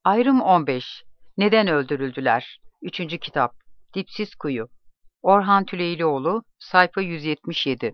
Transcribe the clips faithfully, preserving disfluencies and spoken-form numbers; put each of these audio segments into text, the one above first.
Ayrım on beş. Neden öldürüldüler? Üçüncü kitap. Dipsiz Kuyu. Orhan Tüleylioğlu, sayfa yüz yetmiş yedi.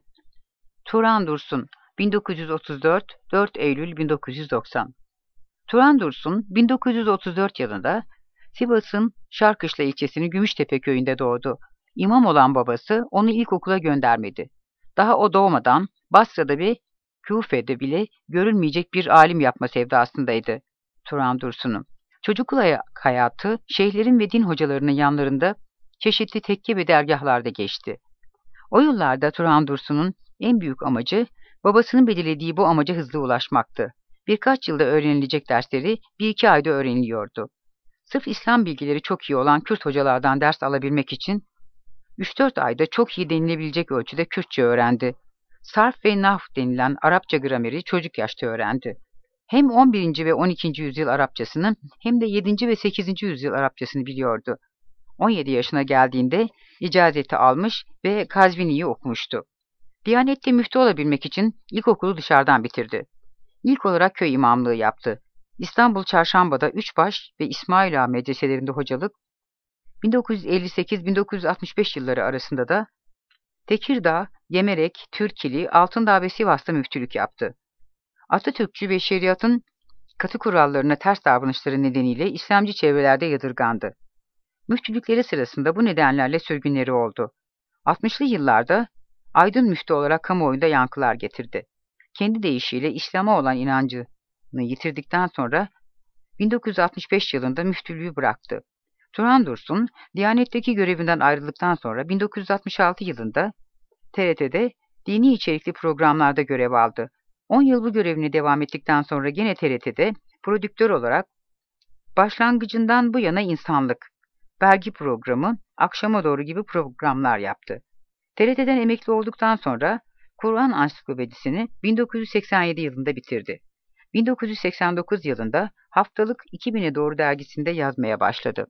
Turan Dursun, bin dokuz yüz otuz dört, dört Eylül bin dokuz yüz doksan. Turan Dursun, bin dokuz yüz otuz dört yılında Sivas'ın Şarkışla ilçesinin Gümüştepe köyünde doğdu. İmam olan babası onu ilkokula göndermedi. Daha o doğmadan Basra'da ve Küfe'de bile görülmeyecek bir alim yapma sevdasındaydı Turan Dursun'un. Çocukluk hayatı şeyhlerin ve din hocalarının yanlarında çeşitli tekke ve dergahlarda geçti. O yıllarda Turan Dursun'un en büyük amacı babasının belirlediği bu amaca hızlı ulaşmaktı. Birkaç yılda öğrenilecek dersleri bir iki ayda öğreniliyordu. Sırf İslam bilgileri çok iyi olan Kürt hocalardan ders alabilmek için üç dört ayda çok iyi denilebilecek ölçüde Kürtçe öğrendi. Sarf ve nahv denilen Arapça grameri çocuk yaşta öğrendi. Hem on birinci ve on ikinci yüzyıl Arapçasını hem de yedinci ve sekizinci yüzyıl Arapçasını biliyordu. on yedi yaşına geldiğinde icazeti almış ve Kazvini'yi okumuştu. Diyanette müftü olabilmek için ilkokulu dışarıdan bitirdi. İlk olarak köy imamlığı yaptı. İstanbul Çarşamba'da Üçbaş ve İsmaila medreselerinde hocalık, bin dokuz yüz elli sekiz bin dokuz yüz altmış beş yılları arasında da Tekirdağ, Yemerek, Türkili, Altındağ ve Sivas'ta müftülük yaptı. Atatürkçü ve şeriatın katı kurallarına ters davranışları nedeniyle İslamcı çevrelerde yadırgandı. Müftülükleri sırasında bu nedenlerle sürgünleri oldu. altmışlı yıllarda aydın müftü olarak kamuoyunda yankılar getirdi. Kendi deyişiyle İslam'a olan inancını yitirdikten sonra bin dokuz yüz altmış beş yılında müftülüğü bıraktı. Turan Dursun, Diyanet'teki görevinden ayrıldıktan sonra bin dokuz yüz altmış altı yılında T R T'de dini içerikli programlarda görev aldı. on yıl bu görevini devam ettikten sonra gene T R T'de prodüktör olarak Başlangıcından bu yana insanlık, Belgi programı, Akşama Doğru gibi programlar yaptı. T R T'den emekli olduktan sonra Kur'an Ansiklopedisini bin dokuz yüz seksen yedi yılında bitirdi. bin dokuz yüz seksen dokuz yılında haftalık iki bine Doğru dergisinde yazmaya başladı.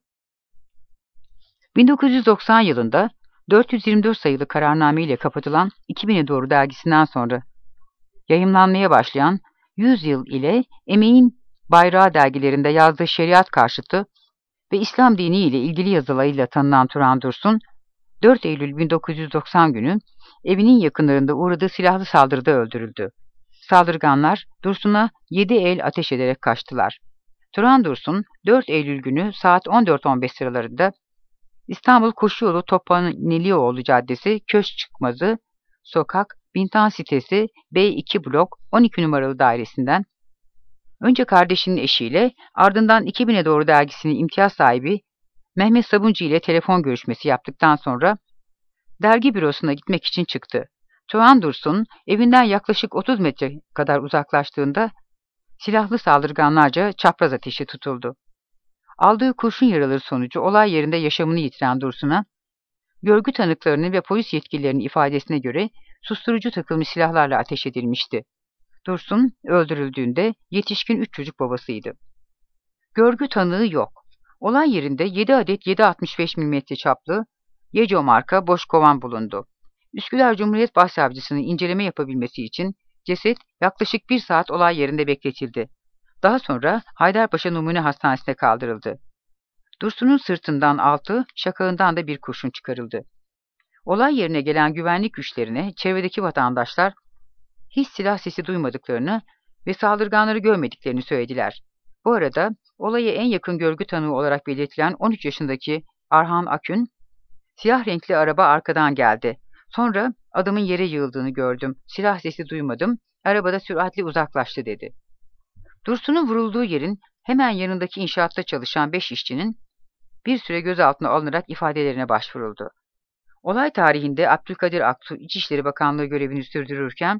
bin dokuz yüz doksan yılında dört yüz yirmi dört sayılı kararname ile kapatılan iki bine Doğru dergisinden sonra yayımlanmaya başlayan yüz yıl ile Emeğin Bayrağı dergilerinde yazdığı şeriat karşıtı ve İslam dini ile ilgili yazılarıyla tanınan Turan Dursun, dört Eylül bin dokuz yüz doksan günü evinin yakınlarında uğradığı silahlı saldırıda öldürüldü. Saldırganlar Dursun'a yedi el ateş ederek kaçtılar. Turan Dursun, dört Eylül günü saat on dört on beş sıralarında İstanbul Koşuyolu Tophanelioğlu Caddesi, Köşk Çıkmazı, Sokak, Bintan sitesi B iki blok on iki numaralı dairesinden önce kardeşinin eşiyle ardından iki bine Doğru dergisinin imtiyaz sahibi Mehmet Sabuncu ile telefon görüşmesi yaptıktan sonra dergi bürosuna gitmek için çıktı. Turan Dursun evinden yaklaşık otuz metre kadar uzaklaştığında silahlı saldırganlarca çapraz ateşi tutuldu. Aldığı kurşun yaraları sonucu olay yerinde yaşamını yitiren Dursun'a, görgü tanıklarının ve polis yetkililerinin ifadesine göre susturucu takılmış silahlarla ateş edilmişti. Dursun öldürüldüğünde yetişkin üç çocuk babasıydı. Görgü tanığı yok. Olay yerinde yedi adet yedi altmış beş milimetre çaplı Yeco marka boş kovan bulundu. Üsküdar Cumhuriyet Başsavcısının inceleme yapabilmesi için ceset yaklaşık bir saat olay yerinde bekletildi. Daha sonra Haydarpaşa Numune Hastanesi'ne kaldırıldı. Dursun'un sırtından altı, şakağından da bir kurşun çıkarıldı. Olay yerine gelen güvenlik güçlerine çevredeki vatandaşlar hiç silah sesi duymadıklarını ve saldırganları görmediklerini söylediler. Bu arada olaya en yakın görgü tanığı olarak belirtilen on üç yaşındaki Arhan Akün, siyah renkli araba arkadan geldi. Sonra adamın yere yığıldığını gördüm. Silah sesi duymadım. Arabada süratle uzaklaştı dedi. Dursun'un vurulduğu yerin hemen yanındaki inşaatta çalışan beş işçinin bir süre gözaltına alınarak ifadelerine başvuruldu. Olay tarihinde Abdülkadir Aksu İçişleri Bakanlığı görevini sürdürürken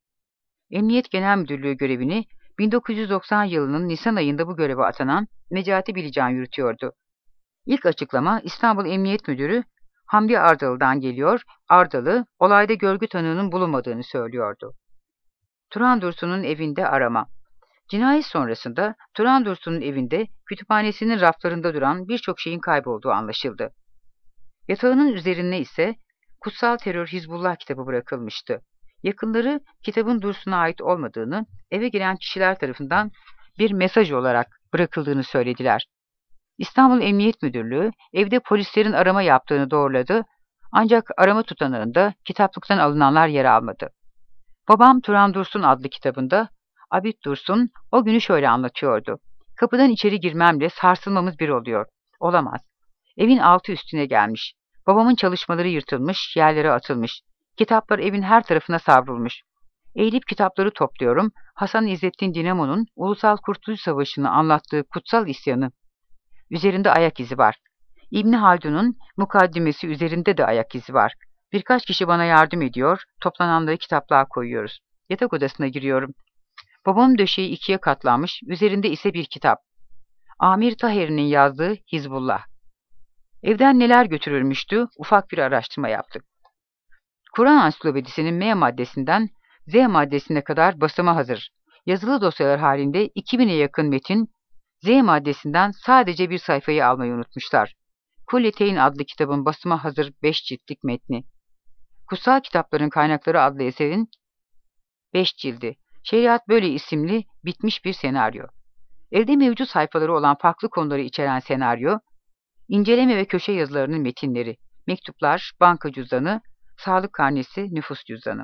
Emniyet Genel Müdürlüğü görevini bin dokuz yüz doksan yılının Nisan ayında bu göreve atanan Necati Bilican yürütüyordu. İlk açıklama İstanbul Emniyet Müdürü Hamdi Ardalı'dan geliyor, Ardalı olayda görgü tanığının bulunmadığını söylüyordu. Turan Dursun'un evinde arama. Cinayet sonrasında Turan Dursun'un evinde kütüphanesinin raflarında duran birçok şeyin kaybolduğu anlaşıldı. Yatağının üzerine ise Kutsal Terör Hizbullah kitabı bırakılmıştı. Yakınları kitabın Dursun'a ait olmadığını eve giren kişiler tarafından bir mesaj olarak bırakıldığını söylediler. İstanbul Emniyet Müdürlüğü evde polislerin arama yaptığını doğruladı, ancak arama tutanağında kitaplıktan alınanlar yer almadı. Babam Turan Dursun adlı kitabında Abid Dursun o günü şöyle anlatıyordu. Kapıdan içeri girmemle sarsılmamız bir oluyor. Olamaz. Evin altı üstüne gelmiş. Babamın çalışmaları yırtılmış, yerlere atılmış. Kitaplar evin her tarafına savrulmuş. Eğilip kitapları topluyorum. Hasan İzzettin Dinamo'nun Ulusal Kurtuluş Savaşı'nı anlattığı kutsal isyanı. Üzerinde ayak izi var. İbni Haldun'un mukaddimesi üzerinde de ayak izi var. Birkaç kişi bana yardım ediyor, toplananları kitaplığa koyuyoruz. Yatak odasına giriyorum. Babamın döşeği ikiye katlanmış, üzerinde ise bir kitap. Amir Tahir'in yazdığı Hizbullah. Evden neler götürülmüştü, ufak bir araştırma yaptık. Kur'an Ansiklopedisi'nin M maddesinden Z maddesine kadar basıma hazır. Yazılı dosyalar halinde iki bine yakın metin, Z maddesinden sadece bir sayfayı almayı unutmuşlar. Kulleteyn adlı kitabın basıma hazır beş ciltlik metni. Kutsal Kitapların Kaynakları adlı eserin beş cildi. Şeriat Böyle isimli bitmiş bir senaryo. Evde mevcut sayfaları olan farklı konuları içeren senaryo, inceleme ve köşe yazılarının metinleri, mektuplar, banka cüzdanı, sağlık karnesi, nüfus cüzdanı.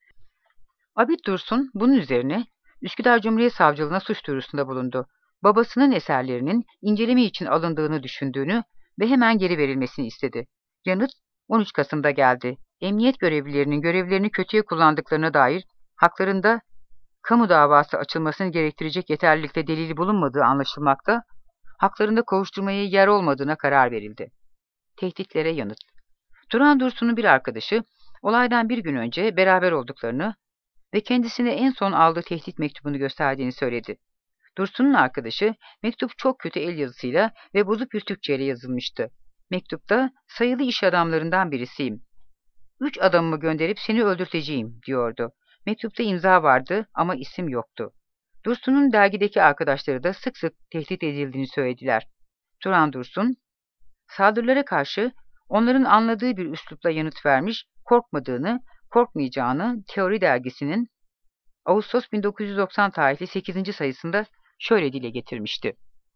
Abid Dursun bunun üzerine Üsküdar Cumhuriyet Savcılığına suç duyurusunda bulundu. Babasının eserlerinin inceleme için alındığını düşündüğünü ve hemen geri verilmesini istedi. Yanıt on üç Kasım'da geldi. Emniyet görevlilerinin görevlerini kötüye kullandıklarına dair haklarında kamu davası açılmasını gerektirecek yeterlilikte delili bulunmadığı anlaşılmakta, haklarında kovuşturmaya yer olmadığına karar verildi. Tehditlere yanıt. Turan Dursun'un bir arkadaşı, olaydan bir gün önce beraber olduklarını ve kendisine en son aldığı tehdit mektubunu gösterdiğini söyledi. Dursun'un arkadaşı, mektup çok kötü el yazısıyla ve bozuk bir Türkçeyle yazılmıştı. Mektupta, sayılı iş adamlarından birisiyim. Üç adamımı gönderip seni öldürteceğim, diyordu. Mektupta imza vardı ama isim yoktu. Dursun'un dergideki arkadaşları da sık sık tehdit edildiğini söylediler. Turan Dursun, saldırılara karşı onların anladığı bir üslupla yanıt vermiş, korkmadığını, korkmayacağını Teori dergisinin Ağustos bin dokuz yüz doksan tarihli sekizinci sayısında şöyle dile getirmişti.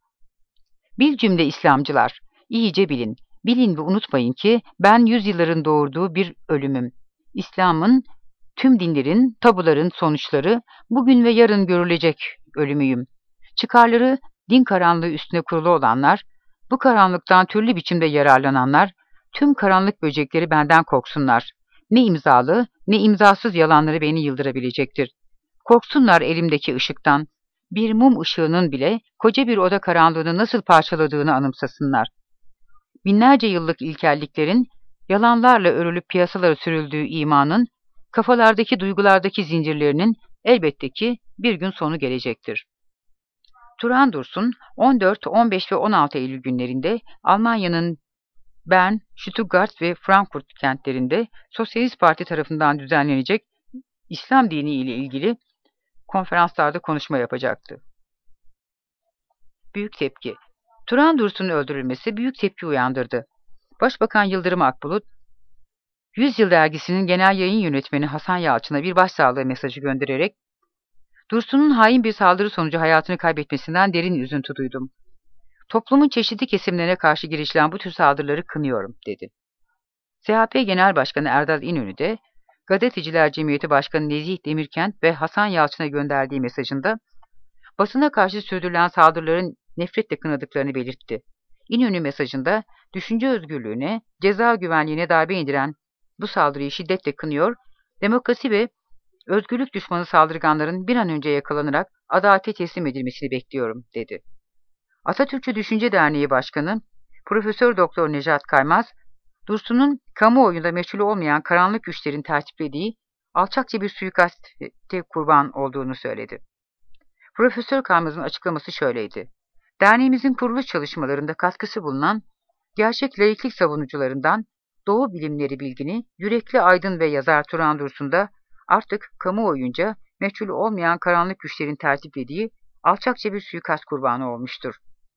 Bir cümle İslamcılar, iyice bilin, bilin ve unutmayın ki ben yüzyılların doğurduğu bir ölümüm. İslam'ın, tüm dinlerin, tabuların sonuçları bugün ve yarın görülecek ölümüyüm. Çıkarları din karanlığı üstüne kurulu olanlar, bu karanlıktan türlü biçimde yararlananlar, tüm karanlık böcekleri benden korksunlar. Ne imzalı, ne imzasız yalanları beni yıldırabilecektir. Korksunlar elimdeki ışıktan. Bir mum ışığının bile koca bir oda karanlığını nasıl parçaladığını anımsasınlar. Binlerce yıllık ilkelliklerin, yalanlarla örülüp piyasalara sürüldüğü imanın, kafalardaki duygulardaki zincirlerinin elbette ki bir gün sonu gelecektir. Turan Dursun, on dört, on beş ve on altı Eylül günlerinde Almanya'nın Bern, Stuttgart ve Frankfurt kentlerinde Sosyalist Parti tarafından düzenlenecek İslam dini ile ilgili konferanslarda konuşma yapacaktı. Büyük tepki. Turan Dursun'un öldürülmesi büyük tepki uyandırdı. Başbakan Yıldırım Akbulut, Yüzyıl dergisinin genel yayın yönetmeni Hasan Yalçın'a bir başsağlığı mesajı göndererek, Dursun'un hain bir saldırı sonucu hayatını kaybetmesinden derin üzüntü duydum. Toplumun çeşitli kesimlerine karşı girişilen bu tür saldırıları kınıyorum, dedi. C H P Genel Başkanı Erdal İnönü de, Gazeteciler Cemiyeti Başkanı Nezih Demirkent ve Hasan Yalçın'a gönderdiği mesajında, basına karşı sürdürülen saldırıların nefretle kınadıklarını belirtti. İnönü mesajında, düşünce özgürlüğüne, ceza güvenliğine darbe indiren bu saldırıyı şiddetle kınıyor, demokrasi ve özgürlük düşmanı saldırganların bir an önce yakalanarak adalete teslim edilmesini bekliyorum, dedi. Atatürkçü Düşünce Derneği Başkanı Profesör Doktor Necat Kaymaz, Dursun'un kamuoyunda meşhur olmayan karanlık güçlerin tertiplediği alçakça bir suikaste kurban olduğunu söyledi. Profesör Kaymaz'ın açıklaması şöyleydi. Derneğimizin kuruluş çalışmalarında katkısı bulunan gerçek laiklik savunucularından Doğu Bilimleri Bilgini, yürekli aydın ve yazar Turan Dursun da artık kamuoyunca meçhul olmayan karanlık güçlerin tertiplediği alçakça bir suikast kurbanı olmuştur.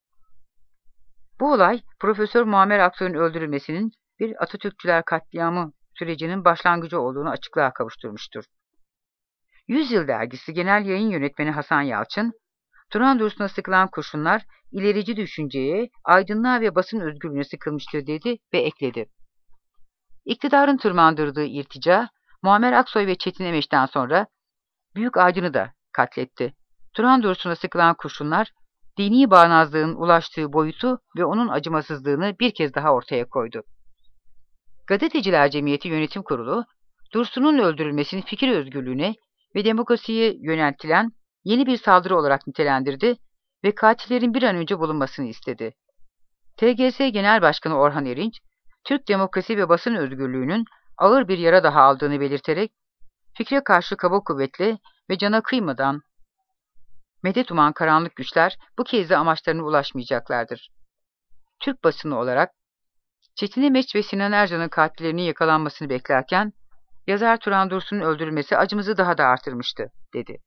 Bu olay, Profesör Muammer Aksoy'un öldürülmesinin bir Atatürkçüler katliamı sürecinin başlangıcı olduğunu açıklığa kavuşturmuştur. Yüzyıl dergisi Genel Yayın Yönetmeni Hasan Yalçın, Turan Dursun'a sıkılan kurşunlar ilerici düşünceye, aydınlığa ve basın özgürlüğüne sıkılmıştır dedi ve ekledi. İktidarın tırmandırdığı irtica, Muammer Aksoy ve Çetin Emeç'ten sonra Büyük Aydın'ı da katletti. Turan Dursun'a sıkılan kurşunlar, dini bağnazlığın ulaştığı boyutu ve onun acımasızlığını bir kez daha ortaya koydu. Gazeteciler Cemiyeti Yönetim Kurulu, Dursun'un öldürülmesini fikir özgürlüğüne ve demokrasiye yöneltilen yeni bir saldırı olarak nitelendirdi ve katillerin bir an önce bulunmasını istedi. T G S Genel Başkanı Orhan Erinç, Türk demokrasi ve basın özgürlüğünün ağır bir yara daha aldığını belirterek, fikre karşı kaba kuvvetli ve cana kıymadan medet uman karanlık güçler bu kez de amaçlarına ulaşmayacaklardır. Türk basını olarak Çetin Emeç ve Sinan Ercan'ın katillerinin yakalanmasını beklerken, yazar Turan Dursun'un öldürülmesi acımızı daha da artırmıştı, dedi.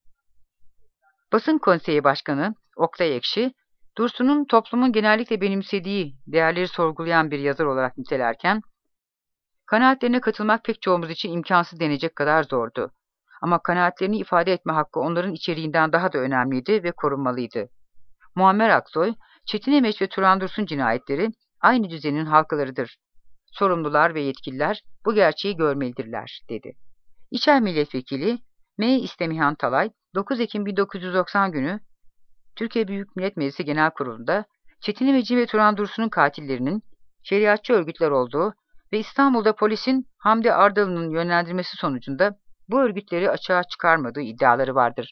Basın Konseyi Başkanı Oktay Ekşi, Dursun'un toplumun genellikle benimsediği değerleri sorgulayan bir yazar olarak nitelerken, kanaatlerine katılmak pek çoğumuz için imkansız denecek kadar zordu. Ama kanaatlerini ifade etme hakkı onların içeriğinden daha da önemliydi ve korunmalıydı. Muammer Aksoy, Çetin Emeç ve Turan Dursun cinayetleri aynı düzenin halkalarıdır. Sorumlular ve yetkililer bu gerçeği görmelidirler, dedi. İçer Milletvekili M. İstemihan Talay, dokuz Ekim bin dokuz yüz doksan günü Türkiye Büyük Millet Meclisi Genel Kurulu'nda Çetin Emeç'in ve Turan Dursun'un katillerinin şeriatçı örgütler olduğu ve İstanbul'da polisin Hamdi Ardalı'nın yönlendirmesi sonucunda bu örgütleri açığa çıkarmadığı iddiaları vardır.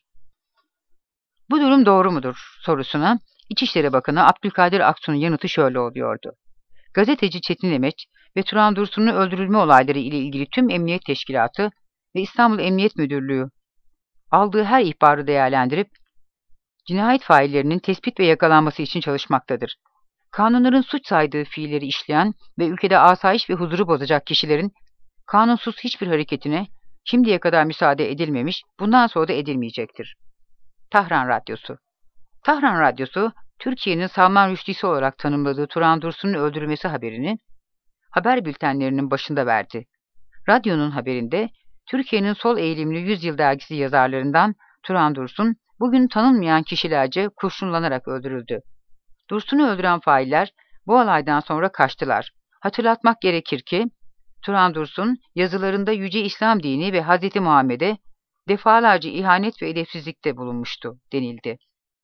Bu durum doğru mudur sorusuna İçişleri Bakanı Abdülkadir Aksu'nun yanıtı şöyle oluyordu. Gazeteci Çetin Emeç ve Turan Dursun'un öldürülme olayları ile ilgili tüm Emniyet Teşkilatı ve İstanbul Emniyet Müdürlüğü aldığı her ihbarı değerlendirip cinayet faillerinin tespit ve yakalanması için çalışmaktadır. Kanunların suç saydığı fiilleri işleyen ve ülkede asayiş ve huzuru bozacak kişilerin kanunsuz hiçbir hareketine şimdiye kadar müsaade edilmemiş, bundan sonra da edilmeyecektir. Tahran Radyosu Tahran Radyosu, Türkiye'nin Salman Rushdie'si olarak tanımladığı Turan Dursun'un öldürülmesi haberini haber bültenlerinin başında verdi. Radyonun haberinde Türkiye'nin sol eğilimli Yüzyıl dergisi yazarlarından Turan Dursun, bugün tanınmayan kişilerce kurşunlanarak öldürüldü. Dursun'u öldüren failler bu olaydan sonra kaçtılar. Hatırlatmak gerekir ki, Turan Dursun yazılarında Yüce İslam dini ve Hazreti Muhammed'e defalarca ihanet ve edepsizlikte bulunmuştu, denildi.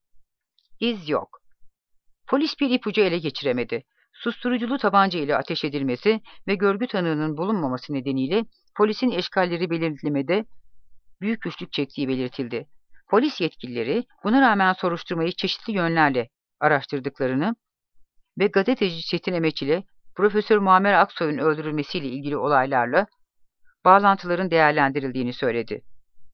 İz yok. Polis bir ipucu ele geçiremedi. Susturuculu tabanca ile ateş edilmesi ve görgü tanığının bulunmaması nedeniyle polisin eşkalleri belirlemede büyük güçlük çektiği belirtildi. Polis yetkilileri buna rağmen soruşturmayı çeşitli yönlerle araştırdıklarını ve gazeteci Çetin Emeç ile Profesör Muammer Aksoy'un öldürülmesiyle ilgili olaylarla bağlantıların değerlendirildiğini söyledi.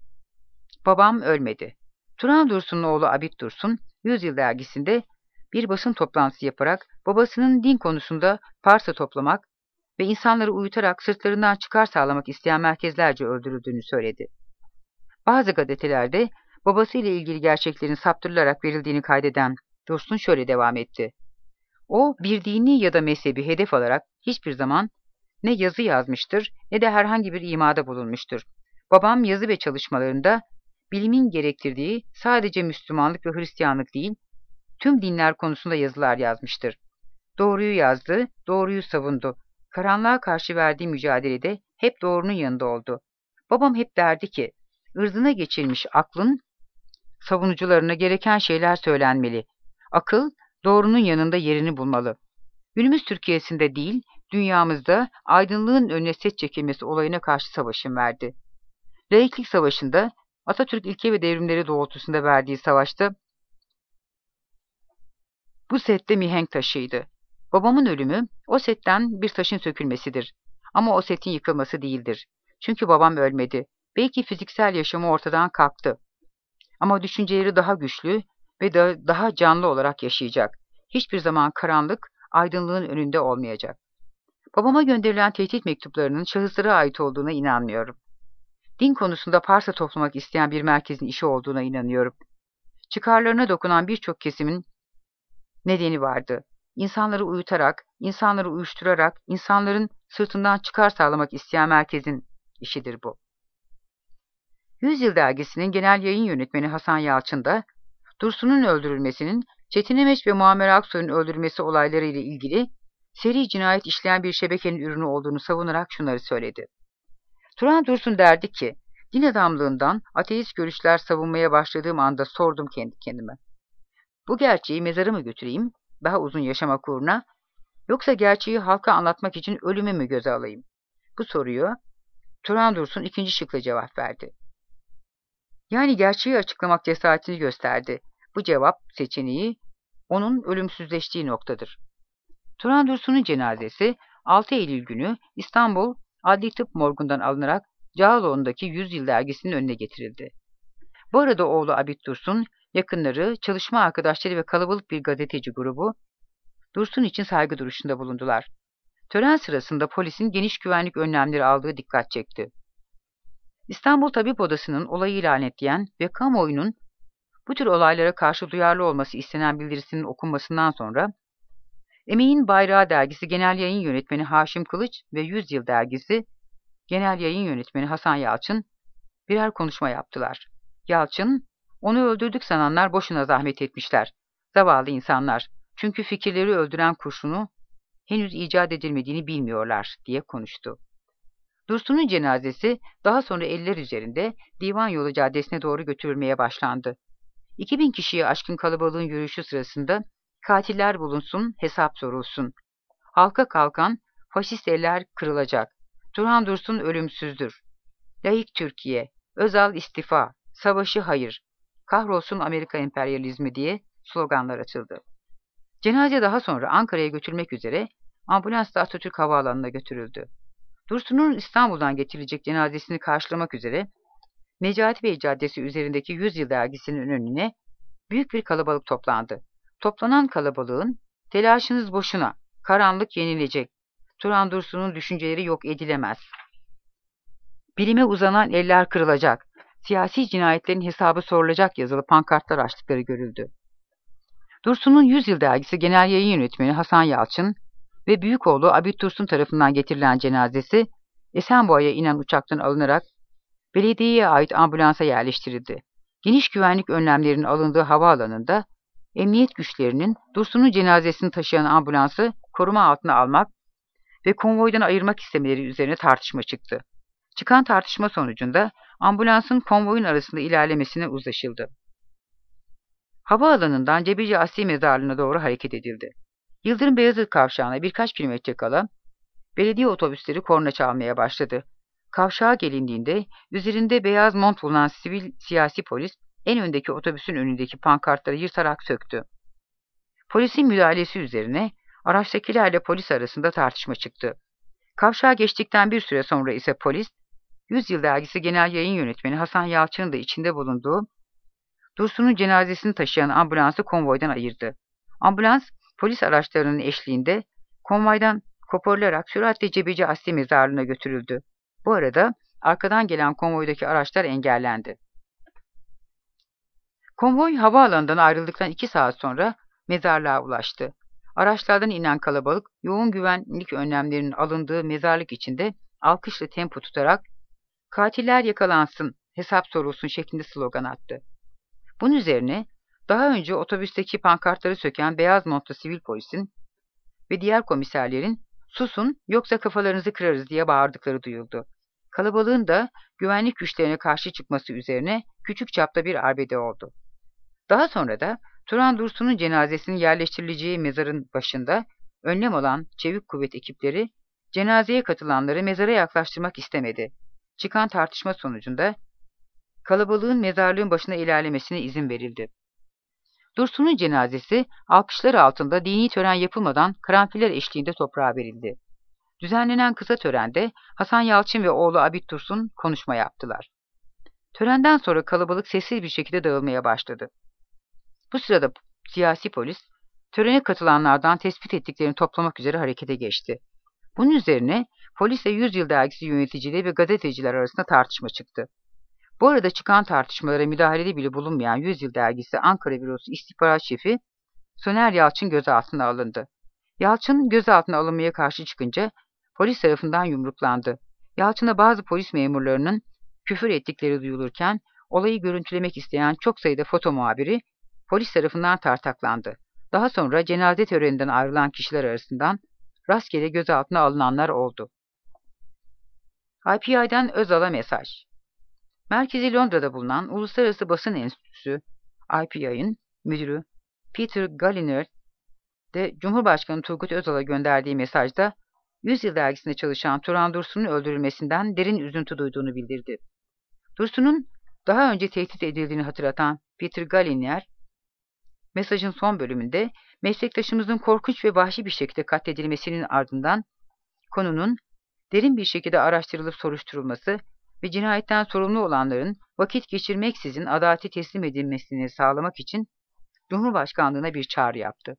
Babam ölmedi. Turan Dursun'un oğlu Abid Dursun, Yüzyıl dergisinde bir basın toplantısı yaparak babasının din konusunda parça toplamak ve insanları uyutarak sırtlarından çıkar sağlamak isteyen merkezlerce öldürüldüğünü söyledi. Bazı gazetelerde babasıyla ilgili gerçeklerin saptırılarak verildiğini kaydeden Dursun şöyle devam etti. O, bir dini ya da mezhebi hedef alarak hiçbir zaman ne yazı yazmıştır ne de herhangi bir imada bulunmuştur. Babam yazı ve çalışmalarında bilimin gerektirdiği sadece Müslümanlık ve Hristiyanlık değil, tüm dinler konusunda yazılar yazmıştır. Doğruyu yazdı, doğruyu savundu. Karanlığa karşı verdiği mücadelede hep doğrunun yanında oldu. Babam hep derdi ki, ırzına geçilmiş aklın savunucularına gereken şeyler söylenmeli. Akıl, doğrunun yanında yerini bulmalı. Günümüz Türkiye'sinde değil, dünyamızda aydınlığın önüne set çekilmesi olayına karşı savaşın verdi. Laiklik Savaşı'nda, Atatürk ilke ve devrimleri doğrultusunda verdiği savaşta, bu sette mihenk taşıydı. Babamın ölümü, o setten bir taşın sökülmesidir. Ama o setin yıkılması değildir. Çünkü babam ölmedi. Belki fiziksel yaşamı ortadan kalktı. Ama düşünceleri daha güçlü ve da daha canlı olarak yaşayacak. Hiçbir zaman karanlık, aydınlığın önünde olmayacak. Babama gönderilen tehdit mektuplarının şahıslara ait olduğuna inanmıyorum. Din konusunda parça toplamak isteyen bir merkezin işi olduğuna inanıyorum. Çıkarlarına dokunan birçok kesimin nedeni vardı. İnsanları uyutarak, insanları uyuşturarak, insanların sırtından çıkar sağlamak isteyen merkezin işidir bu. Yüzyıl dergisinin genel yayın yönetmeni Hasan Yalçın da Dursun'un öldürülmesinin, Çetin Emeç ve Muammer Aksoy'un öldürülmesi olayları ile ilgili seri cinayet işleyen bir şebekenin ürünü olduğunu savunarak şunları söyledi. Turan Dursun derdi ki, din adamlığından ateist görüşler savunmaya başladığım anda sordum kendi kendime. Bu gerçeği mezara mı götüreyim, daha uzun yaşamak uğruna, yoksa gerçeği halka anlatmak için ölümü mü göze alayım? Bu soruyu Turan Dursun ikinci şıkla cevap verdi. Yani gerçeği açıklamak cesaretini gösterdi. Bu cevap seçeneği onun ölümsüzleştiği noktadır. Turan Dursun'un cenazesi altı Eylül günü İstanbul Adli Tıp Morgu'ndan alınarak Cağaloğlu'ndaki Yüzyıl dergisinin önüne getirildi. Bu arada oğlu Abid Dursun, yakınları, çalışma arkadaşları ve kalabalık bir gazeteci grubu Dursun için saygı duruşunda bulundular. Tören sırasında polisin geniş güvenlik önlemleri aldığı dikkat çekti. İstanbul Tabip Odası'nın olayı ilan ettiğen ve kamuoyunun bu tür olaylara karşı duyarlı olması istenen bildirisinin okunmasından sonra Emeğin Bayrağı dergisi Genel Yayın Yönetmeni Haşim Kılıç ve Yüzyıl dergisi Genel Yayın Yönetmeni Hasan Yalçın birer konuşma yaptılar. Yalçın, onu öldürdük sananlar boşuna zahmet etmişler. Zavallı insanlar, çünkü fikirleri öldüren kurşunu henüz icat edilmediğini bilmiyorlar diye konuştu. Dursun'un cenazesi daha sonra eller üzerinde Divan Yolu Caddesi'ne doğru götürülmeye başlandı. iki bin kişiye aşkın kalabalığın yürüyüşü sırasında katiller bulunsun, hesap sorulsun. Halka kalkan faşist eller kırılacak. Turan Dursun ölümsüzdür. Layık Türkiye, Özal istifa, savaşı hayır, kahrolsun Amerika emperyalizmi diye sloganlar atıldı. Cenaze daha sonra Ankara'ya götürülmek üzere ambulansla Atatürk Havaalanı'na götürüldü. Dursun'un İstanbul'dan getirilecek cenazesini karşılamak üzere Necati Bey Caddesi üzerindeki Yüzyıl dergisinin önüne büyük bir kalabalık toplandı. Toplanan kalabalığın telaşınız boşuna, karanlık yenilecek, Turan Dursun'un düşünceleri yok edilemez, bilime uzanan eller kırılacak, siyasi cinayetlerin hesabı sorulacak yazılı pankartlar açtıkları görüldü. Dursun'un Yüzyıl dergisi Genel Yayın Yönetmeni Hasan Yalçın ve büyük oğlu Abid Dursun tarafından getirilen cenazesi Esenboğa'ya inen uçaktan alınarak belediyeye ait ambulansa yerleştirildi. Geniş güvenlik önlemlerinin alındığı havaalanında emniyet güçlerinin Dursun'un cenazesini taşıyan ambulansı koruma altına almak ve konvoydan ayırmak istemeleri üzerine tartışma çıktı. Çıkan tartışma sonucunda ambulansın konvoyun arasında ilerlemesine uzlaşıldı. Havaalanından Cebeci Asli Mezarlığı'na doğru hareket edildi. Yıldırım Beyazıt kavşağına birkaç kilometre kala belediye otobüsleri korna çalmaya başladı. Kavşağa gelindiğinde üzerinde beyaz mont bulunan sivil siyasi polis en öndeki otobüsün önündeki pankartları yırtarak söktü. Polisin müdahalesi üzerine araçtakilerle polis arasında tartışma çıktı. Kavşağa geçtikten bir süre sonra ise polis, Yüzyıl dergisi Genel Yayın Yönetmeni Hasan Yalçın'ın da içinde bulunduğu Dursun'un cenazesini taşıyan ambulansı konvoydan ayırdı. Ambulans, polis araçlarının eşliğinde konvoydan koparılarak süratle Cebeci Asli Mezarlığı'na götürüldü. Bu arada arkadan gelen konvoydaki araçlar engellendi. Konvoy havaalanından ayrıldıktan iki saat sonra mezarlığa ulaştı. Araçlardan inen kalabalık yoğun güvenlik önlemlerinin alındığı mezarlık içinde alkışla tempo tutarak "Katiller yakalansın, hesap sorulsun" şeklinde slogan attı. Bunun üzerine daha önce otobüsteki pankartları söken beyaz montlu sivil polisin ve diğer komiserlerin "Susun yoksa kafalarınızı kırarız" diye bağırdıkları duyuldu. Kalabalığın da güvenlik güçlerine karşı çıkması üzerine küçük çapta bir arbede oldu. Daha sonra da Turan Dursun'un cenazesinin yerleştirileceği mezarın başında önlem alan çevik kuvvet ekipleri cenazeye katılanları mezara yaklaştırmak istemedi. Çıkan tartışma sonucunda kalabalığın mezarlığın başına ilerlemesine izin verildi. Dursun'un cenazesi alkışlar altında dini tören yapılmadan karanfiller eşliğinde toprağa verildi. Düzenlenen kısa törende Hasan Yalçın ve oğlu Abid Dursun konuşma yaptılar. Törenden sonra kalabalık sessiz bir şekilde dağılmaya başladı. Bu sırada siyasi polis, törene katılanlardan tespit ettiklerini toplamak üzere harekete geçti. Bunun üzerine polisle Yüzyıl dergisi yöneticileri ve gazeteciler arasında tartışma çıktı. Bu arada çıkan tartışmalara müdahalede bile bulunmayan Yüzyıl dergisi Ankara Bürosu İstihbarat Şefi Soner Yalçın gözaltına alındı. Yalçın gözaltına alınmaya karşı çıkınca polis tarafından yumruklandı. Yalçın'a bazı polis memurlarının küfür ettikleri duyulurken olayı görüntülemek isteyen çok sayıda foto muhabiri polis tarafından tartaklandı. Daha sonra cenaze töreninden ayrılan kişiler arasından rastgele gözaltına alınanlar oldu. I P I'den Özal'a mesaj. Merkezi Londra'da bulunan Uluslararası Basın Enstitüsü I P I'nin müdürü Peter Galliner de Cumhurbaşkanı Turgut Özal'a gönderdiği mesajda Yüzyıl dergisinde çalışan Turan Dursun'un öldürülmesinden derin üzüntü duyduğunu bildirdi. Dursun'un daha önce tehdit edildiğini hatırlatan Peter Galliner, mesajın son bölümünde meslektaşımızın korkunç ve vahşi bir şekilde katledilmesinin ardından konunun derin bir şekilde araştırılıp soruşturulması ve cinayetten sorumlu olanların vakit geçirmeksizin adalete teslim edilmesini sağlamak için Cumhurbaşkanlığına bir çağrı yaptı.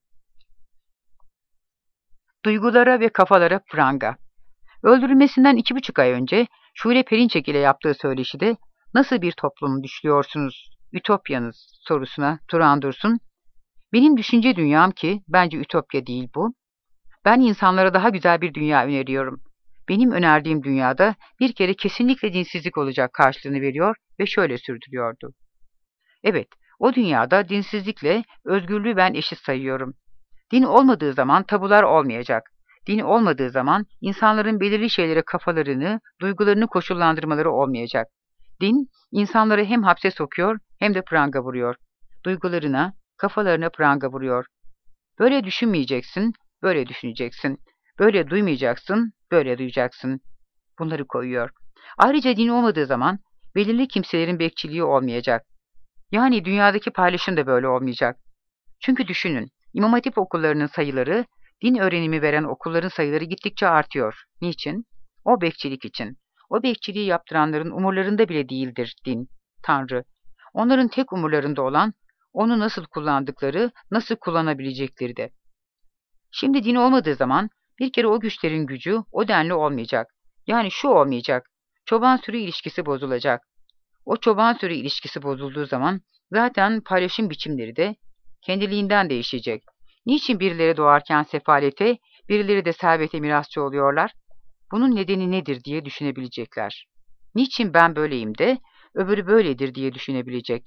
Duygulara ve kafalara pranga. Öldürülmesinden iki buçuk ay önce Şule Perinçek ile yaptığı söyleşide nasıl bir toplum düşünüyorsunuz, ütopyanız sorusuna Turan Dursun, benim düşünce dünyam ki bence ütopya değil bu. Ben insanlara daha güzel bir dünya öneriyorum. Benim önerdiğim dünyada bir kere kesinlikle dinsizlik olacak karşılığını veriyor ve şöyle sürdürüyordu. Evet, o dünyada dinsizlikle özgürlüğü ben eşit sayıyorum. Din olmadığı zaman tabular olmayacak. Din olmadığı zaman insanların belirli şeylere kafalarını, duygularını koşullandırmaları olmayacak. Din, insanları hem hapse sokuyor hem de pranga vuruyor. Duygularına, kafalarına pranga vuruyor. Böyle düşünmeyeceksin, böyle düşüneceksin. Böyle duymayacaksın, böyle duyacaksın. Bunları koyuyor. Ayrıca din olmadığı zaman belirli kimselerin bekçiliği olmayacak. Yani dünyadaki paylaşım da böyle olmayacak. Çünkü düşünün, İmam Hatip okullarının sayıları, din öğrenimi veren okulların sayıları gittikçe artıyor. Niçin? O bekçilik için. O bekçiliği yaptıranların umurlarında bile değildir din, Tanrı. Onların tek umurlarında olan, onu nasıl kullandıkları, nasıl kullanabilecekleri de. Şimdi din olmadığı zaman, bir kere o güçlerin gücü o denli olmayacak. Yani şu olmayacak, çoban sürü ilişkisi bozulacak. O çoban sürü ilişkisi bozulduğu zaman, zaten paylaşım biçimleri de kendiliğinden değişecek. Niçin birileri doğarken sefalete, birileri de servete mirasçı oluyorlar? Bunun nedeni nedir diye düşünebilecekler. Niçin ben böyleyim de, öbürü böyledir diye düşünebilecek.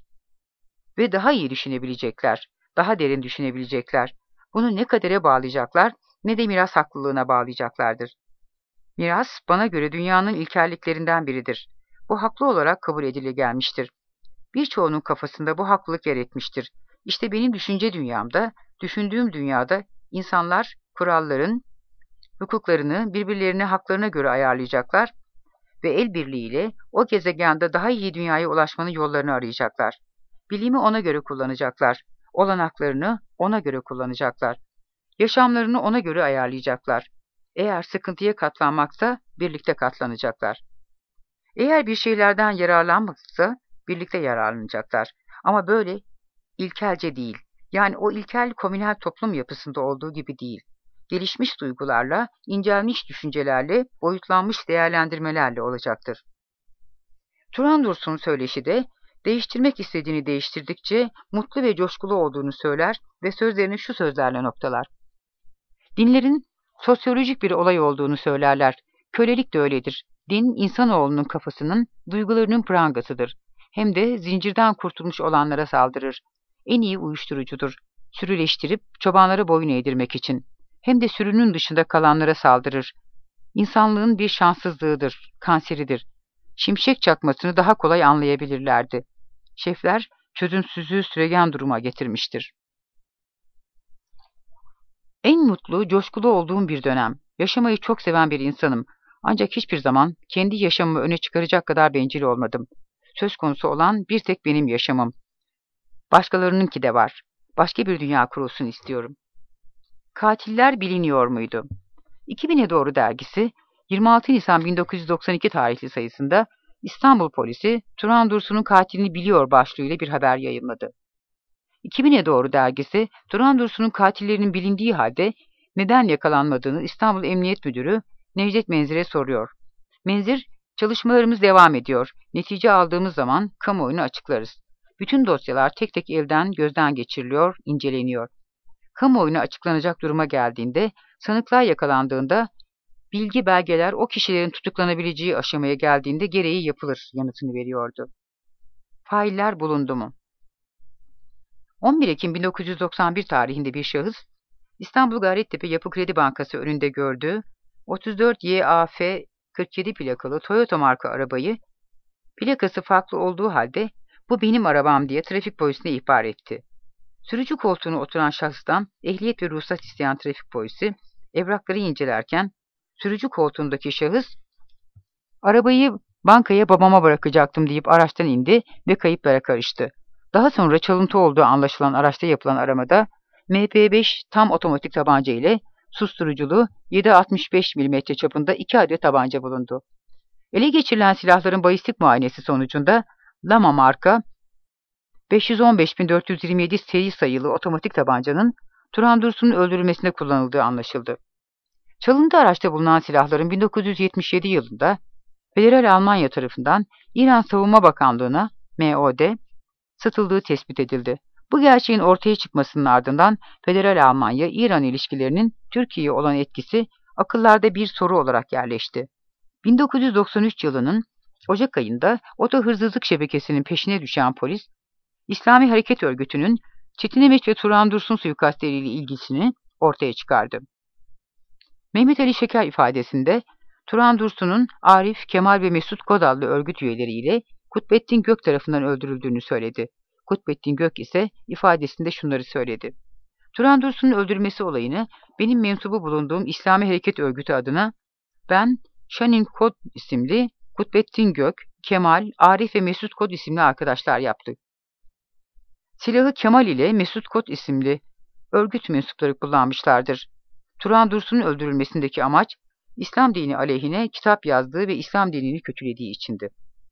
Ve daha iyi düşünebilecekler, daha derin düşünebilecekler. Bunu ne kadere bağlayacaklar, ne de miras haklılığına bağlayacaklardır. Miras, bana göre dünyanın ilkelliklerinden biridir. Bu haklı olarak kabul edile gelmiştir. Birçoğunun kafasında bu haklılık yer etmiştir. İşte benim düşünce dünyamda, düşündüğüm dünyada insanlar kuralların, hukuklarını birbirlerine haklarına göre ayarlayacaklar ve el birliğiyle o gezegende daha iyi dünyaya ulaşmanın yollarını arayacaklar. Bilimi ona göre kullanacaklar, olanaklarını ona göre kullanacaklar, yaşamlarını ona göre ayarlayacaklar. Eğer sıkıntıya katlanmaksa birlikte katlanacaklar. Eğer bir şeylerden yararlanmaksa birlikte yararlanacaklar. Ama böyle ilkelce değil. Yani o ilkel komünel toplum yapısında olduğu gibi değil. Gelişmiş duygularla, incelmiş düşüncelerle, boyutlanmış değerlendirmelerle olacaktır. Turan Dursun söyleşi de değiştirmek istediğini değiştirdikçe mutlu ve coşkulu olduğunu söyler ve sözlerini şu sözlerle noktalar. Dinlerin sosyolojik bir olay olduğunu söylerler. Kölelik de öyledir. Din, insanoğlunun kafasının, duygularının prangasıdır. Hem de zincirden kurtulmuş olanlara saldırır. En iyi uyuşturucudur. Sürüleştirip çobanlara boyun eğdirmek için. Hem de sürünün dışında kalanlara saldırır. İnsanlığın bir şanssızlığıdır, kanseridir. Şimşek çakmasını daha kolay anlayabilirlerdi. Şefler, çözümsüzlüğü süregen duruma getirmiştir. En mutlu, coşkulu olduğum bir dönem. Yaşamayı çok seven bir insanım. Ancak hiçbir zaman kendi yaşamımı öne çıkaracak kadar bencil olmadım. Söz konusu olan bir tek benim yaşamım. Başkalarınınki de var. Başka bir dünya kurulsun istiyorum. Katiller biliniyor muydu? iki bine doğru dergisi yirmi altı Nisan bin dokuz yüz doksan iki tarihli sayısında İstanbul polisi Turan Dursun'un katilini biliyor başlığıyla bir haber yayımladı. iki bine doğru dergisi Turan Dursun'un katillerinin bilindiği halde neden yakalanmadığını İstanbul Emniyet Müdürü Necdet Menzir'e soruyor. Menzir, çalışmalarımız devam ediyor. Netice aldığımız zaman kamuoyuna açıklarız. Bütün dosyalar tek tek elden gözden geçiriliyor, inceleniyor. Kamuoyuna açıklanacak duruma geldiğinde, sanıklar yakalandığında, bilgi belgeler o kişilerin tutuklanabileceği aşamaya geldiğinde gereği yapılır yanıtını veriyordu. Failler bulundu mu? on bir Ekim bin dokuz yüz doksan bir tarihinde bir şahıs, İstanbul Gayrettepe Yapı Kredi Bankası önünde gördüğü otuz dört Y A F kırk yedi plakalı Toyota marka arabayı, plakası farklı olduğu halde bu benim arabam diye trafik polisine ihbar etti. Sürücü koltuğuna oturan şahıstan ehliyet ve ruhsat isteyen trafik polisi evrakları incelerken sürücü koltuğundaki şahıs arabayı bankaya babama bırakacaktım deyip araçtan indi ve kayıplara karıştı. Daha sonra çalıntı olduğu anlaşılan araçta yapılan aramada M P beş tam otomatik tabanca ile susturuculu yedi nokta altmış beş milimetre çapında iki adet tabanca bulundu. Ele geçirilen silahların balistik muayenesi sonucunda Lama marka beş yüz on beş bin dört yüz yirmi yedi seri sayılı otomatik tabancanın Turan Dursun'un öldürülmesinde kullanıldığı anlaşıldı. Çalıntı araçta bulunan silahların bin dokuz yüz yetmiş yedi yılında Federal Almanya tarafından İran Savunma Bakanlığı'na M O D satıldığı tespit edildi. Bu gerçeğin ortaya çıkmasının ardından Federal Almanya-İran ilişkilerinin Türkiye'ye olan etkisi akıllarda bir soru olarak yerleşti. bin dokuz yüz doksan üç yılının Ocak ayında oto hırsızlık şebekesinin peşine düşen polis, İslami Hareket Örgütü'nün Çetinemeç ve Turan Dursun suikastleriyle ilgisini ortaya çıkardı. Mehmet Ali Şeker ifadesinde Turan Dursun'un Arif, Kemal ve Mesut Kod adlı örgüt üyeleriyle Kutbettin Gök tarafından öldürüldüğünü söyledi. Kutbettin Gök ise ifadesinde şunları söyledi. Turan Dursun'un öldürülmesi olayını benim mensubu bulunduğum İslami Hareket Örgütü adına ben, Şanin Kod isimli Kutbettin Gök, Kemal, Arif ve Mesut Kod isimli arkadaşlar yaptık. Silahı Kemal ile Mesut Kod isimli örgüt mensupları kullanmışlardır. Turan Dursun'un öldürülmesindeki amaç, İslam dini aleyhine kitap yazdığı ve İslam dinini kötülediği içindi.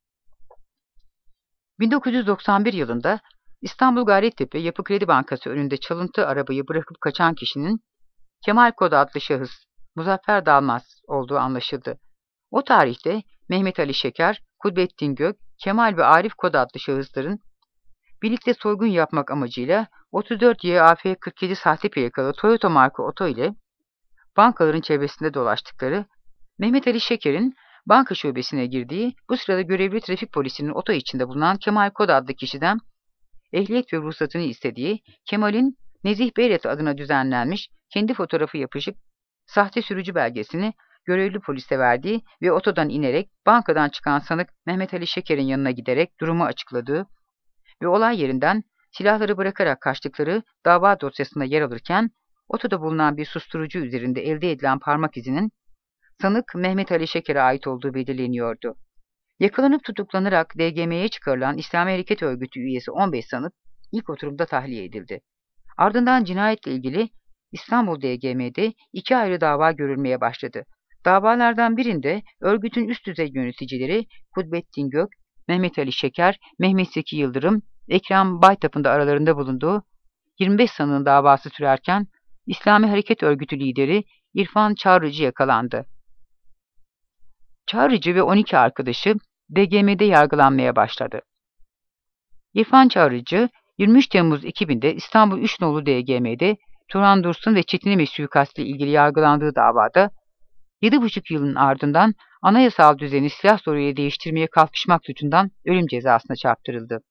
bin dokuz yüz doksan bir yılında İstanbul Gayrettepe Yapı Kredi Bankası önünde çalıntı arabayı bırakıp kaçan kişinin Kemal Kod adlı şahıs Muzaffer Dalmaz olduğu anlaşıldı. O tarihte Mehmet Ali Şeker, Kudbettin Gök, Kemal ve Arif Kod adlı şahısların birlikte soygun yapmak amacıyla otuz dört Y A F kırk yedi sahte plakalı Toyota marka oto ile bankaların çevresinde dolaştıkları, Mehmet Ali Şeker'in banka şubesine girdiği, bu sırada görevli trafik polisinin oto içinde bulunan Kemal Kod adlı kişiden ehliyet ve ruhsatını istediği, Kemal'in Nezih Beylet adına düzenlenmiş kendi fotoğrafı yapışık sahte sürücü belgesini görevli polise verdiği ve otodan inerek bankadan çıkan sanık Mehmet Ali Şeker'in yanına giderek durumu açıkladığı ve olay yerinden silahları bırakarak kaçtıkları dava dosyasında yer alırken, otoda bulunan bir susturucu üzerinde elde edilen parmak izinin sanık Mehmet Ali Şeker'e ait olduğu belirleniyordu. Yakalanıp tutuklanarak D G M'ye çıkarılan İslami Hareket Örgütü üyesi on beş sanık ilk oturumda tahliye edildi. Ardından cinayetle ilgili İstanbul D G M'de iki ayrı dava görülmeye başladı. Davalardan birinde örgütün üst düzey yöneticileri Kudbettin Gök, Mehmet Ali Şeker, Mehmet Zeki Yıldırım, Ekrem Baytap'ın da aralarında bulunduğu yirmi beş sanığın davası sürerken İslami Hareket Örgütü lideri İrfan Çağrıcı yakalandı. Çağrıcı ve on iki arkadaşı D G M'de yargılanmaya başladı. İrfan Çağrıcı, yirmi üç Temmuz iki binde İstanbul üç nolu D G M'de Turan Dursun ve Çetinemeç suikastı ile ilgili yargılandığı davada yedi buçuk yılın ardından anayasal düzeni silah zoruyla değiştirmeye kalkışmak suçundan ölüm cezasına çarptırıldı.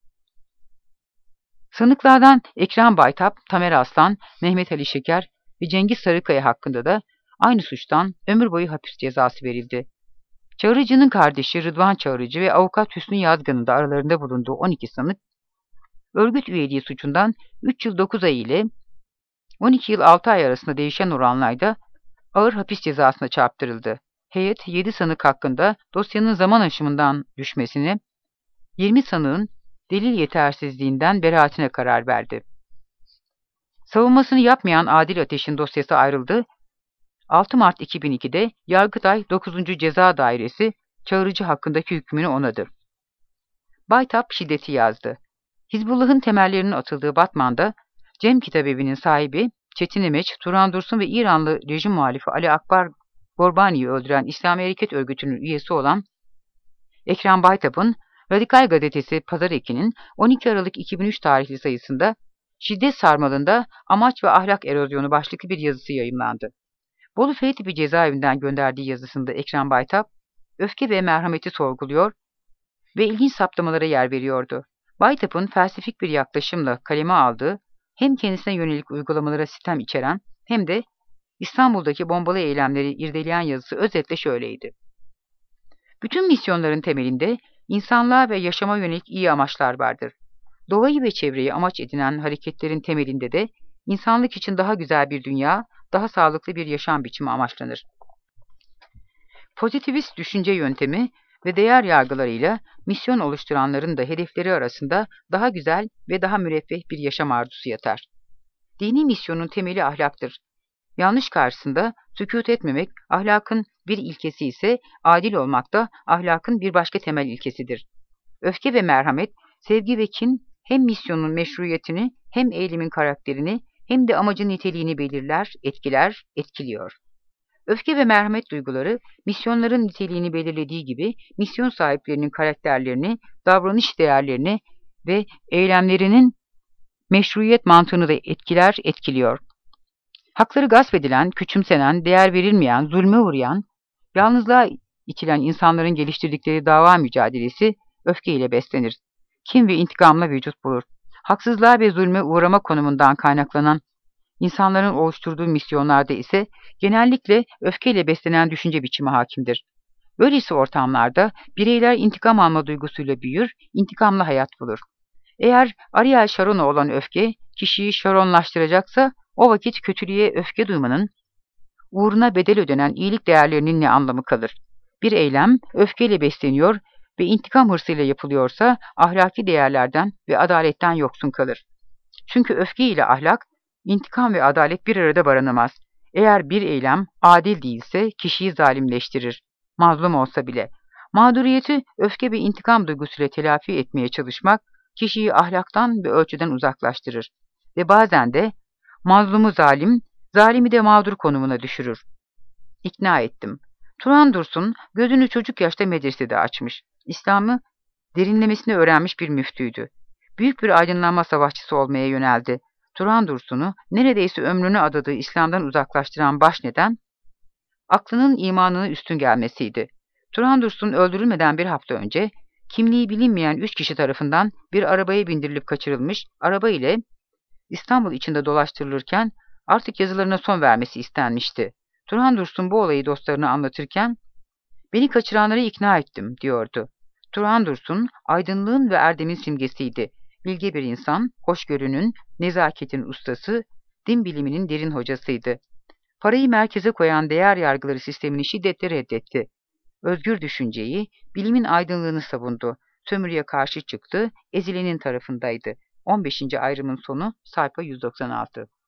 Sanıklardan Ekrem Baytap, Tamer Aslan, Mehmet Ali Şeker ve Cengiz Sarıkaya hakkında da aynı suçtan ömür boyu hapis cezası verildi. Çağrıcı'nın kardeşi Rıdvan Çağrıcı ve avukat Hüsnü Yazgan'ın da aralarında bulunduğu on iki sanık, örgüt üyeliği suçundan üç yıl dokuz ay ile on iki yıl altı ay arasında değişen oranlarda ağır hapis cezasına çarptırıldı. Heyet yedi sanık hakkında dosyanın zaman aşımından düşmesini, yirmi sanığın delil yetersizliğinden beraatine karar verdi. Savunmasını yapmayan Adil Ateş'in dosyası ayrıldı. altı Mart iki bin ikide Yargıtay dokuzuncu Ceza Dairesi Çağrıcı hakkındaki hükmünü onadı. Baytap şiddeti yazdı. Hizbullah'ın temellerinin atıldığı Batman'da Cem Kitabevi'nin sahibi Çetinemeç, Turan Dursun ve İranlı rejim muhalifi Ali Akbar Gorbani'yi öldüren İslami Hareket Örgütü'nün üyesi olan Ekrem Baytap'ın Radikal Gazetesi Pazar Eki'nin on iki Aralık iki bin üç tarihli sayısında şiddet sarmalında amaç ve ahlak erozyonu başlıklı bir yazısı yayımlandı. Bolu F tipi cezaevinden gönderdiği yazısında Ekrem Baytap, öfke ve merhameti sorguluyor ve ilginç saptamalara yer veriyordu. Baytap'ın felsefik bir yaklaşımla kaleme aldığı hem kendisine yönelik uygulamalara sitem içeren hem de İstanbul'daki bombalı eylemleri irdeleyen yazısı özetle şöyleydi. Bütün misyonların temelinde insanlığa ve yaşama yönelik iyi amaçlar vardır. Doğayı ve çevreyi amaç edinen hareketlerin temelinde de insanlık için daha güzel bir dünya, daha sağlıklı bir yaşam biçimi amaçlanır. Pozitivist düşünce yöntemi ve değer yargılarıyla misyon oluşturanların da hedefleri arasında daha güzel ve daha müreffeh bir yaşam arzusu yatar. Dini misyonun temeli ahlaktır. Yanlış karşısında sükût etmemek, ahlakın bir ilkesi ise adil olmak da ahlakın bir başka temel ilkesidir. Öfke ve merhamet, sevgi ve kin hem misyonun meşruiyetini hem eylemin karakterini hem de amacın niteliğini belirler, etkiler, etkiliyor. Öfke ve merhamet duyguları misyonların niteliğini belirlediği gibi misyon sahiplerinin karakterlerini, davranış değerlerini ve eylemlerinin meşruiyet mantığını da etkiler, etkiliyor. Hakları gasp edilen, küçümsenen, değer verilmeyen, zulme uğrayan, yalnızlığa itilen insanların geliştirdikleri dava mücadelesi öfkeyle beslenir. Kin ve intikamla vücut bulur. Haksızlığa ve zulme uğrama konumundan kaynaklanan insanların oluşturduğu misyonlarda ise genellikle öfkeyle beslenen düşünce biçimi hakimdir. Böylesi ortamlarda bireyler intikam alma duygusuyla büyür, intikamla hayat bulur. Eğer Ariel Sharon'a olan öfke kişiyi Sharonlaştıracaksa o vakit kötülüğe öfke duymanın, uğruna bedel ödenen iyilik değerlerinin ne anlamı kalır? Bir eylem öfkeyle besleniyor ve intikam hırsıyla yapılıyorsa ahlaki değerlerden ve adaletten yoksun kalır. Çünkü öfke ile ahlak, intikam ve adalet bir arada barınamaz. Eğer bir eylem adil değilse kişiyi zalimleştirir, mazlum olsa bile. Mağduriyeti öfke ve intikam duygusuyla telafi etmeye çalışmak, kişiyi ahlaktan ve ölçüden uzaklaştırır. Ve bazen de mazlumu zalim, zalimi de mağdur konumuna düşürür. İkna ettim. Turan Dursun gözünü çocuk yaşta medresede açmış. İslam'ı derinlemesine öğrenmiş bir müftüydü. Büyük bir aydınlanma savaşçısı olmaya yöneldi. Turan Dursun'u neredeyse ömrünü adadığı İslam'dan uzaklaştıran baş neden, aklının imanını üstün gelmesiydi. Turan Dursun öldürülmeden bir hafta önce, kimliği bilinmeyen üç kişi tarafından bir arabaya bindirilip kaçırılmış, araba ile İstanbul içinde dolaştırılırken artık yazılarına son vermesi istenmişti. Turan Dursun bu olayı dostlarına anlatırken, "Beni kaçıranları ikna ettim," diyordu. Turan Dursun, aydınlığın ve erdemin simgesiydi. Bilge bir insan, hoşgörünün, nezaketin ustası, din biliminin derin hocasıydı. Parayı merkeze koyan değer yargıları sistemini şiddetle reddetti. Özgür düşünceyi, bilimin aydınlığını savundu. Sömürüye karşı çıktı, ezilenin tarafındaydı. on beşinci ayrımın sonu sayfa yüz doksan altı.